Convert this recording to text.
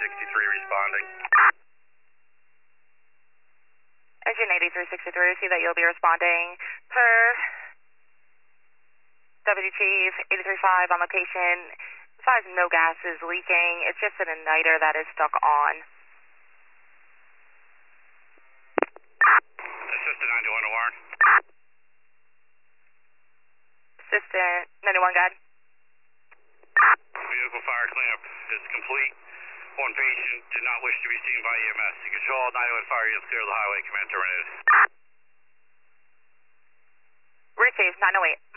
responding. Engine 8363, see that you'll be responding per Deputy Chief 835 on location. Advise no gas is leaking. It's just an igniter that is stuck on. Assistant 91 to Warren. Assistant 91, go ahead. Vehicle fire cleanup is complete. One patient did not wish to be seen by EMS. You control 91 fire units clear the highway. Command terminated. Receive 908.